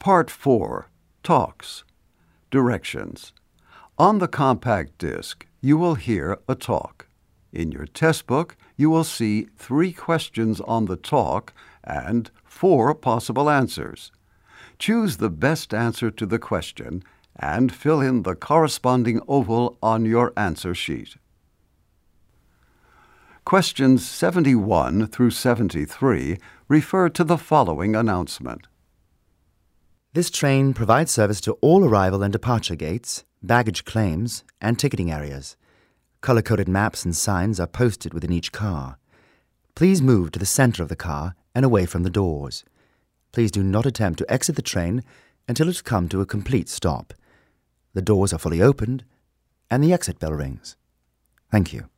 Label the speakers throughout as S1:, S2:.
S1: Part 4. Talks. Directions. On the compact disc, you will hear a talk. In your test book, you will see 3 questions on the talk and 4 possible answers. Choose the best answer to the question and fill in the corresponding oval on your answer sheet. Questions 71 through 73 refer to the following announcement.
S2: This train provides service to all arrival and departure gates, baggage claims, and ticketing areas. Color-coded maps and signs are posted within each car. Please move to the center of the car and away from the doors. Please do not attempt to exit the train until it has come to a complete stop. The doors are fully opened and the exit bell rings. Thank you.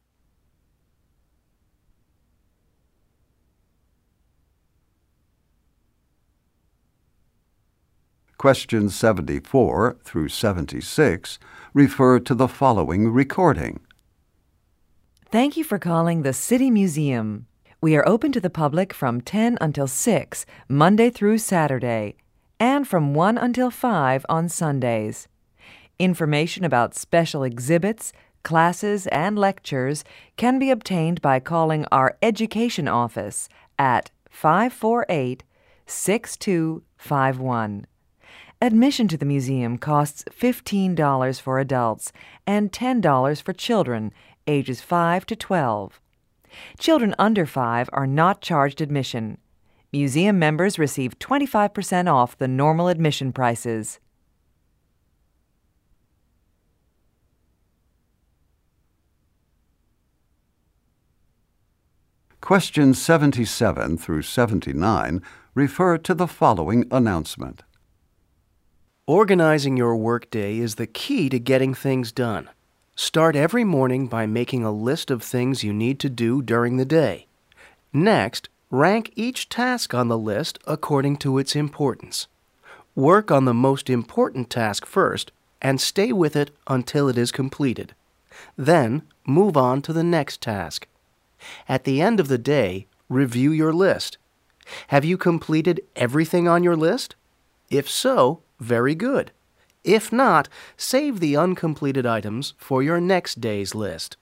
S1: Questions 74 through 76 refer to the following recording.
S3: Thank you for calling the City Museum. We are open to the public from 10 until 6, Monday through Saturday, and from 1 until 5 on Sundays. Information about special exhibits, classes, and lectures can be obtained by calling our Education Office at 548-6251. Admission to the museum costs $15 for adults and $10 for children ages 5 to 12. Children under 5 are not charged admission. Museum members receive 25% off the normal admission prices.
S1: Questions 77 through 79 refer to the following announcement.
S4: Organizing your workday is the key to getting things done. Start every morning by making a list of things you need to do during the day. Next, rank each task on the list according to its importance. Work on the most important task first and stay with it until it is completed. Then, move on to the next task. At the end of the day, review your list. Have you completed everything on your list? If so, very good. If not, save the uncompleted items for your next day's list.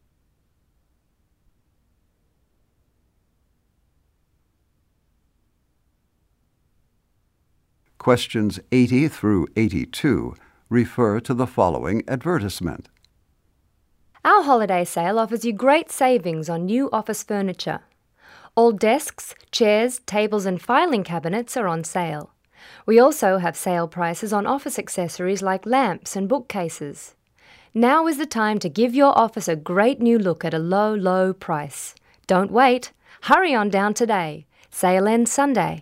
S1: Questions 80 through 82 refer to the following advertisement.
S5: Our holiday sale offers you great savings on new office furniture. All desks, chairs, tables and filing cabinets are on sale. We also have sale prices on office accessories like lamps and bookcases. Now is the time to give your office a great new look at a low, low price. Don't wait. Hurry on down today. Sale ends Sunday.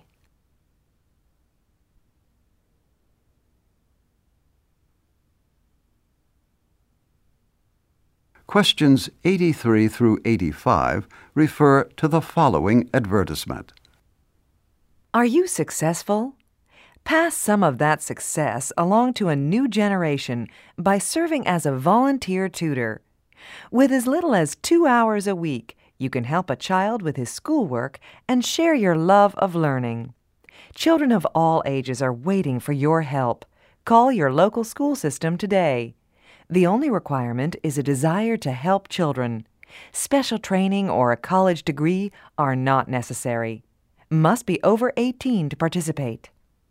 S1: Questions 83 through 85 refer to the following advertisement.
S3: Are you successful? Pass some of that success along to a new generation by serving as a volunteer tutor. With as little as 2 hours a week, you can help a child with his schoolwork and share your love of learning. Children of all ages are waiting for your help. Call your local school system today. The only requirement is a desire to help children. Special training or a college degree are not necessary. Must be over 18 to participate.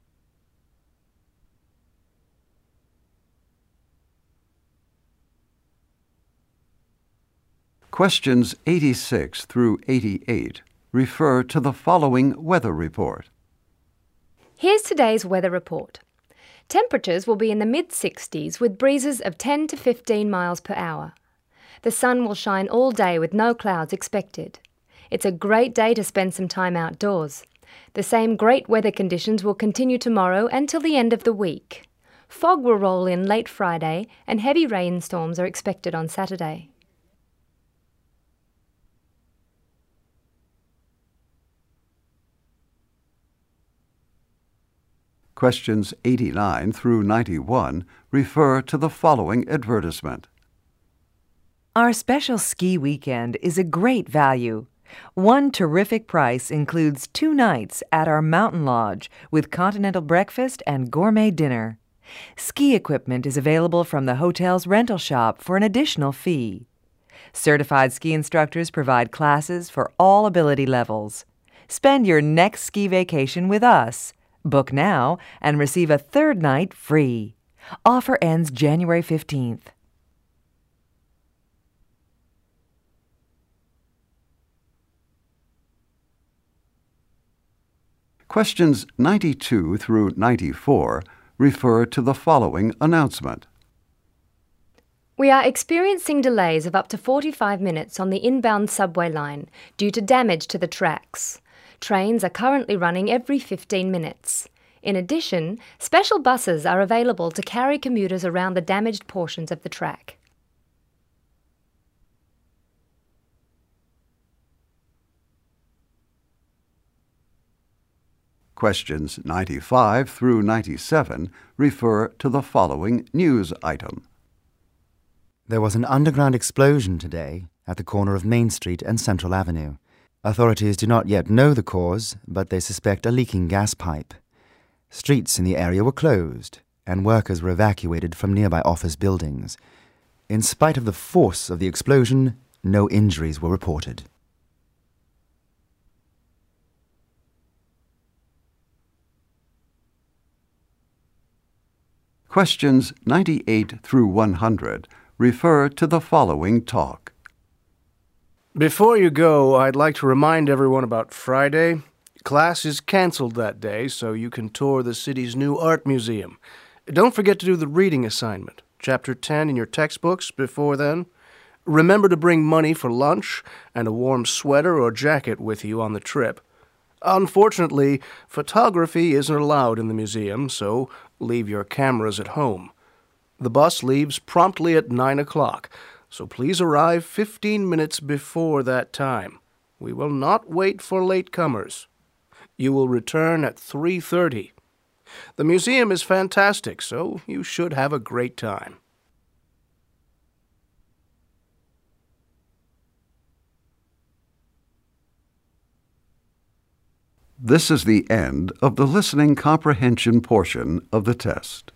S1: Questions 86 through 88 refer to the following weather report.
S5: Here's today's weather report. Temperatures will be in the mid-60s with breezes of 10 to 15 miles per hour. The sun will shine all day with no clouds expected. It's a great day to spend some time outdoors. The same great weather conditions will continue tomorrow and till the end of the week. Fog will roll in late Friday and heavy rainstorms are expected on Saturday.
S1: Questions 89 through 91 refer to the following advertisement.
S3: Our special ski weekend is a great value. One terrific price includes 2 nights at our mountain lodge with continental breakfast and gourmet dinner. Ski equipment is available from the hotel's rental shop for an additional fee. Certified ski instructors provide classes for all ability levels. Spend your next ski vacation with us. Book now and receive a 3rd night free. Offer ends January 15th.
S1: Questions 92 through 94 refer to the following announcement.
S5: We are experiencing delays of up to 45 minutes on the inbound subway line due to damage to the tracks. Trains are currently running every 15 minutes. In addition, special buses are available to carry commuters around the damaged portions of the track.
S1: Questions 95 through 97 refer to the following news item.
S2: There was an underground explosion today at the corner of Main Street and Central Avenue. Authorities do not yet know the cause, but they suspect a leaking gas pipe. Streets in the area were closed, and workers were evacuated from nearby office buildings. In spite of the force of the explosion, no injuries were reported.
S1: Questions 98 through 100 refer to the following talk.
S4: Before you go, I'd like to remind everyone about Friday. Class is canceled that day, so you can tour the city's new art museum. Don't forget to do the reading assignment, Chapter 10 in your textbooks before then. Remember to bring money for lunch and a warm sweater or jacket with you on the trip. Unfortunately, photography isn't allowed in the museum, so leave your cameras at home. The bus leaves promptly at 9 o'clock, so please arrive 15 minutes before that time. We will not wait for latecomers. You will return at 3:30. The museum is fantastic, so you should have a great time.
S1: This is the end of the listening comprehension portion of the test.